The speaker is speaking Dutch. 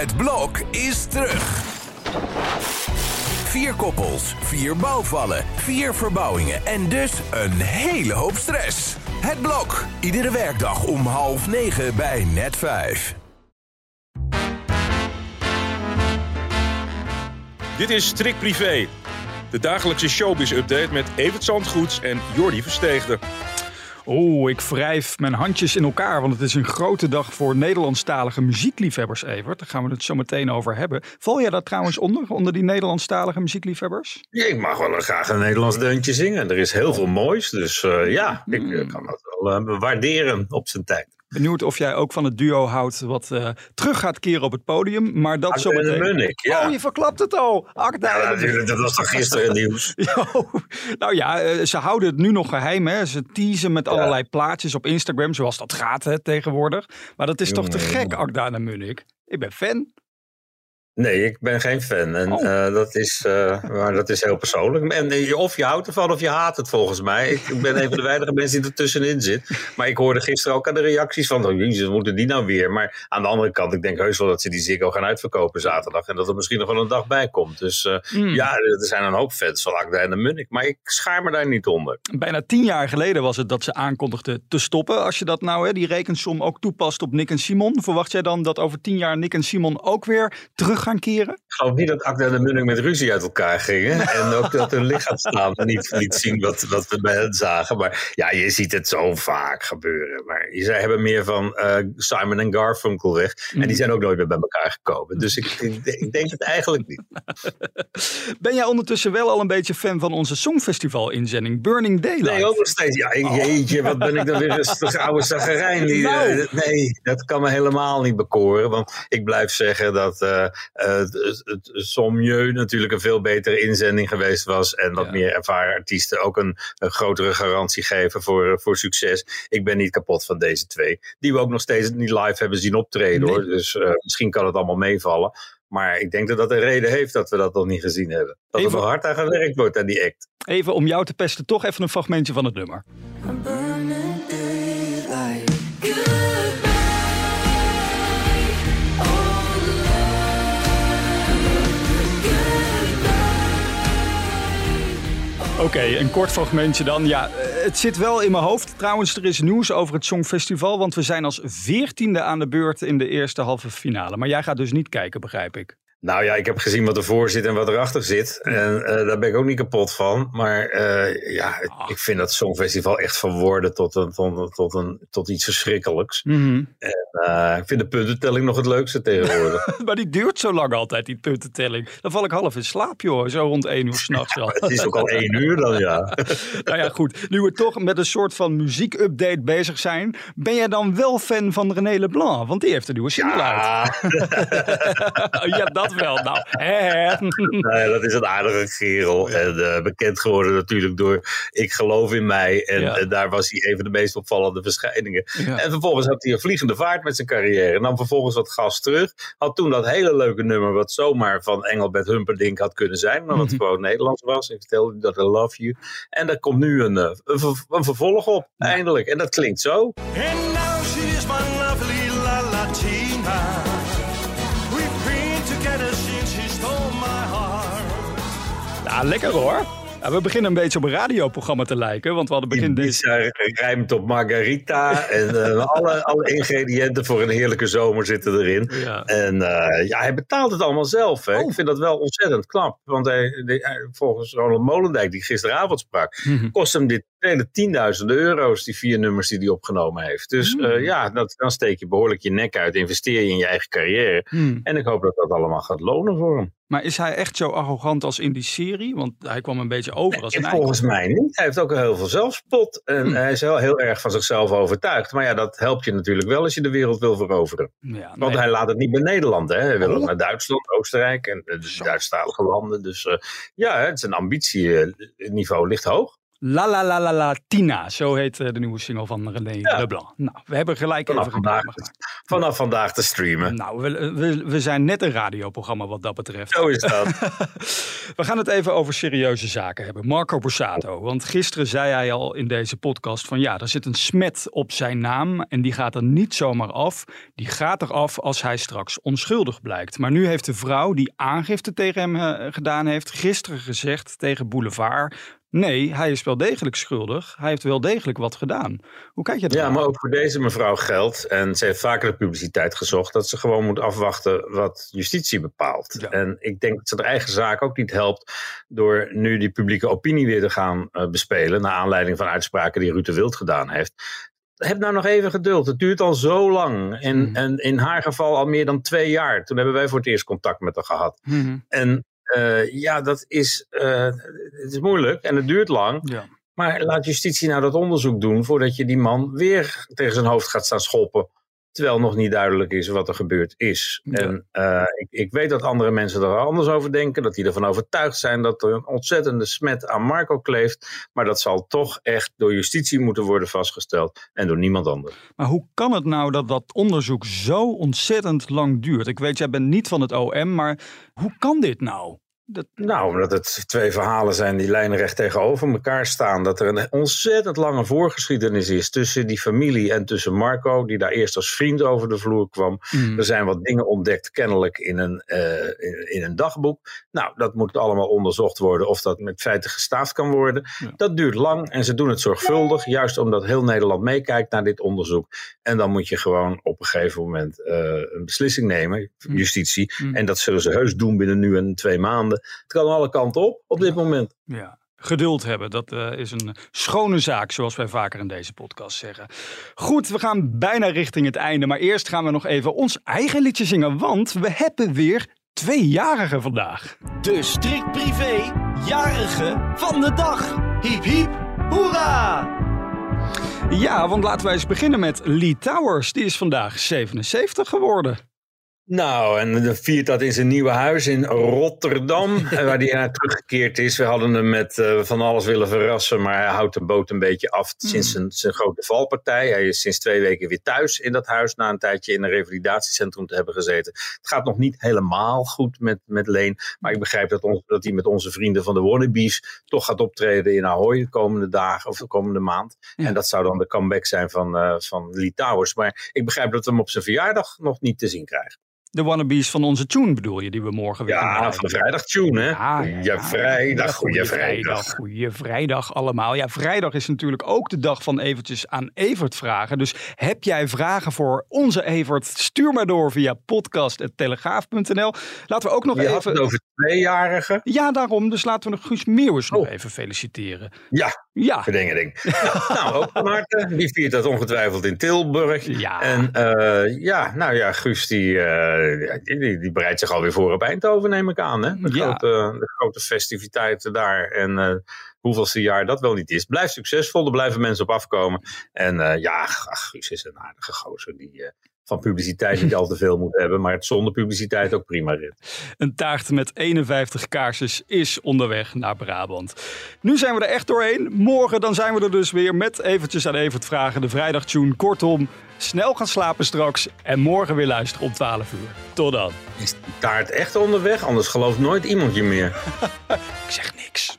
Het blok is terug. 4 koppels, 4 bouwvallen, 4 verbouwingen en dus een hele hoop stress. Het blok, iedere werkdag om 8:30 bij Net5. Dit is Strik Privé, de dagelijkse showbiz-update met Evert Zandgoeds en Jordi Versteegde. Ik wrijf mijn handjes in elkaar, want het is een grote dag voor Nederlandstalige muziekliefhebbers, Evert. Daar gaan we het zo meteen over hebben. Val jij dat trouwens onder die Nederlandstalige muziekliefhebbers? Ja, ik mag wel graag een Nederlands deuntje zingen. Er is heel veel moois, dus ik kan dat wel waarderen op zijn tijd. Benieuwd of jij ook van het duo houdt wat terug gaat keren op het podium. Maar dat Akda en de Munnik, ja. Je verklapt het al. Akda ja, natuurlijk. Dat was toch gisteren nieuws? Nou ja, ze houden het nu nog geheim. Hè. Ze teasen met allerlei plaatjes op Instagram, zoals dat gaat tegenwoordig. Maar dat is toch te gek, Akda en de Munnik. Ik ben fan. Nee, ik ben geen fan. En dat is heel persoonlijk. En of je houdt ervan of je haat het volgens mij. Ik ben een van de weinige mensen die er tussenin zit. Maar ik hoorde gisteren ook aan de reacties van... Jezus, moeten die nou weer? Maar aan de andere kant, ik denk heus wel dat ze die Ziggo gaan uitverkopen zaterdag. En dat er misschien nog wel een dag bij komt. Dus ja, er zijn een hoop fans van Akda en de Munnik. Maar ik schaar me daar niet onder. Bijna 10 jaar geleden was het dat ze aankondigden te stoppen. Als je dat nou, die rekensom ook toepast op Nick en Simon. Verwacht jij dan dat over 10 jaar Nick en Simon ook weer terug gaan keren? Ik geloof niet dat Akda en de Munnik met ruzie uit elkaar gingen. En ook dat hun lichaamstaal niet liet zien wat we bij hen zagen. Maar ja, je ziet het zo vaak gebeuren. Maar zij hebben meer van Simon en Garfunkel weg. En die zijn ook nooit meer bij elkaar gekomen. Dus ik denk het eigenlijk niet. Ben jij ondertussen wel al een beetje fan van onze Songfestival-inzending Burning Daylight? Nee, ook nog steeds. Ja, jeetje, wat ben ik dan weer rustig oude zagerijn. Nee, dat kan me helemaal niet bekoren. Want ik blijf zeggen dat... het Sommieu natuurlijk een veel betere inzending geweest was. En wat meer ervaren artiesten ook een grotere garantie geven voor succes. Ik ben niet kapot van deze twee. Die we ook nog steeds niet live hebben zien optreden. Nee. Hoor. Dus misschien kan het allemaal meevallen. Maar ik denk dat dat een reden heeft dat we dat nog niet gezien hebben. Dat er nog hard aan gewerkt wordt aan die act. Even om jou te pesten, toch even een fragmentje van het nummer. Oké, een kort fragmentje dan. Ja, het zit wel in mijn hoofd. Trouwens, er is nieuws over het Songfestival, want we zijn als 14e aan de beurt in de eerste halve finale. Maar jij gaat dus niet kijken, begrijp ik. Nou ja, ik heb gezien wat ervoor zit en wat erachter zit. En daar ben ik ook niet kapot van. Maar ik vind dat Songfestival echt verworden tot iets verschrikkelijks. Mm-hmm. En ik vind de puntentelling nog het leukste tegenwoordig. Maar die duurt zo lang altijd, die puntentelling. Dan val ik half in slaap, joh. Zo rond 1 uur 's nachts al. Het is ook al 1 uur dan, ja. Nou ja, goed. Nu we toch met een soort van muziekupdate bezig zijn. Ben jij dan wel fan van René Leblanc? Want die heeft een nieuwe single uit. Ja, dat wel. Nou, nee, dat is een aardige kerel. Ja. En bekend geworden natuurlijk door Ik geloof in mij. En daar was hij een van de meest opvallende verschijningen. Ja. En vervolgens had hij een vliegende vaart met zijn carrière. Nam vervolgens wat gas terug. Had toen dat hele leuke nummer wat zomaar van Engelbert Humperdinck had kunnen zijn. Maar wat gewoon Nederlands was. Ik vertelde dat I love you. En daar komt nu een vervolg op. Eindelijk. En dat klinkt zo. And now she is my lovely La Latina. Ja, lekker hoor. Ja, we beginnen een beetje op een radioprogramma te lijken. Want we hadden begin deze rijmt op margarita. En alle ingrediënten voor een heerlijke zomer zitten erin. Ja. En hij betaalt het allemaal zelf. Hè. Ik vind dat wel ontzettend knap. Want volgens Ronald Molendijk, die gisteravond sprak, kost hem dit vele tienduizenden euro's, die 4 nummers die hij opgenomen heeft. Dus dan steek je behoorlijk je nek uit, investeer je in je eigen carrière. En ik hoop dat dat allemaal gaat lonen voor hem. Maar is hij echt zo arrogant als in die serie? Want hij kwam een beetje over als een volgens mij niet. Hij heeft ook heel veel zelfspot. En hij is heel erg van zichzelf overtuigd. Maar ja, dat helpt je natuurlijk wel als je de wereld wil veroveren. Ja, want hij laat het niet bij Nederland. Hè. Hij wil naar Duitsland, Oostenrijk en de Duitsstalige landen. Dus het zijn ambitieniveau ligt hoog. La La La La La Tina, zo heet de nieuwe single van René Leblanc. Nou, we hebben gelijk even reclame gemaakt. Vanaf vandaag te streamen. Nou, we zijn net een radioprogramma wat dat betreft. Zo is dat. We gaan het even over serieuze zaken hebben. Marco Borsato, want gisteren zei hij al in deze podcast van er zit een smet op zijn naam en die gaat er niet zomaar af. Die gaat er af als hij straks onschuldig blijkt. Maar nu heeft de vrouw die aangifte tegen hem gedaan heeft gisteren gezegd tegen Boulevard: nee, hij is wel degelijk schuldig. Hij heeft wel degelijk wat gedaan. Hoe kijk je dat? Ja, maar ook voor deze mevrouw geldt, en ze heeft vaker de publiciteit gezocht, dat ze gewoon moet afwachten wat justitie bepaalt. Ja. En ik denk dat ze de eigen zaak ook niet helpt door nu die publieke opinie weer te gaan bespelen, naar aanleiding van uitspraken die Ruud de Wild gedaan heeft. Heb nou nog even geduld. Het duurt al zo lang. En in haar geval al meer dan 2 jaar. Toen hebben wij voor het eerst contact met haar gehad. Mm-hmm. En dat is, het is moeilijk en het duurt lang. Ja. Maar laat justitie nou dat onderzoek doen voordat je die man weer tegen zijn hoofd gaat staan schoppen. Terwijl nog niet duidelijk is wat er gebeurd is. Ja. En ik weet dat andere mensen er anders over denken. Dat die ervan overtuigd zijn dat er een ontzettende smet aan Marco kleeft. Maar dat zal toch echt door justitie moeten worden vastgesteld. En door niemand anders. Maar hoe kan het nou dat dat onderzoek zo ontzettend lang duurt? Ik weet, jij bent niet van het OM, maar hoe kan dit nou? Nou, omdat het 2 verhalen zijn die lijnrecht tegenover elkaar staan. Dat er een ontzettend lange voorgeschiedenis is tussen die familie en tussen Marco, die daar eerst als vriend over de vloer kwam. Er zijn wat dingen ontdekt, kennelijk in een dagboek. Nou, dat moet allemaal onderzocht worden of dat met feiten gestaafd kan worden. Ja. Dat duurt lang en ze doen het zorgvuldig, juist omdat heel Nederland meekijkt naar dit onderzoek. En dan moet je gewoon op een gegeven moment een beslissing nemen, justitie. En dat zullen ze heus doen binnen nu en 2 maanden. Het kan alle kanten op dit moment. Ja, geduld hebben, dat is een schone zaak, zoals wij vaker in deze podcast zeggen. Goed, we gaan bijna richting het einde, maar eerst gaan we nog even ons eigen liedje zingen, want we hebben weer 2-jarigen vandaag. De strikt privé jarige van de dag. Hiep hiep, hoera! Ja, want laten wij eens beginnen met Lee Towers. Die is vandaag 77 geworden. Nou, en dan viert dat in zijn nieuwe huis in Rotterdam, waar hij naar teruggekeerd is. We hadden hem met van alles willen verrassen, maar hij houdt de boot een beetje af sinds zijn grote valpartij. Hij is sinds 2 weken weer thuis in dat huis, na een tijdje in een revalidatiecentrum te hebben gezeten. Het gaat nog niet helemaal goed met Leen, maar ik begrijp dat hij met onze vrienden van de Wannabies toch gaat optreden in Ahoy de komende dagen of de komende maand. Ja. En dat zou dan de comeback zijn van Lee Towers. Maar ik begrijp dat we hem op zijn verjaardag nog niet te zien krijgen. De Wannabies van onze tune bedoel je, die we morgen weer gaan van de vrijdag tune, hè? Goeie vrijdag. Goeie vrijdag allemaal. Ja, vrijdag is natuurlijk ook de dag van eventjes aan Evert vragen. Dus heb jij vragen voor onze Evert? Stuur maar door via podcast@telegraaf.nl. Laten we ook nog even... had het over 2-jarigen. Ja, daarom. Dus laten we nog Guus Meeuwis nog even feliciteren. Ja. Verdingering. Nou, ook van harte. Die viert dat ongetwijfeld in Tilburg. Ja. En Guus die bereidt zich alweer voor op Eindhoven, neem ik aan. Hè? De grote festiviteiten daar. En hoeveelste jaar dat wel niet is. Blijft succesvol, er blijven mensen op afkomen. En Guus is een aardige gozer die van publiciteit niet al te veel moet hebben. Maar het zonder publiciteit ook prima rit. Een taart met 51 kaarsjes is onderweg naar Brabant. Nu zijn we er echt doorheen. Morgen dan zijn we er dus weer met eventjes aan Evert vragen. De vrijdagtune. Kortom, snel gaan slapen straks. En morgen weer luisteren om 12 uur. Tot dan. Is de taart echt onderweg? Anders gelooft nooit iemand je meer. Ik zeg niks.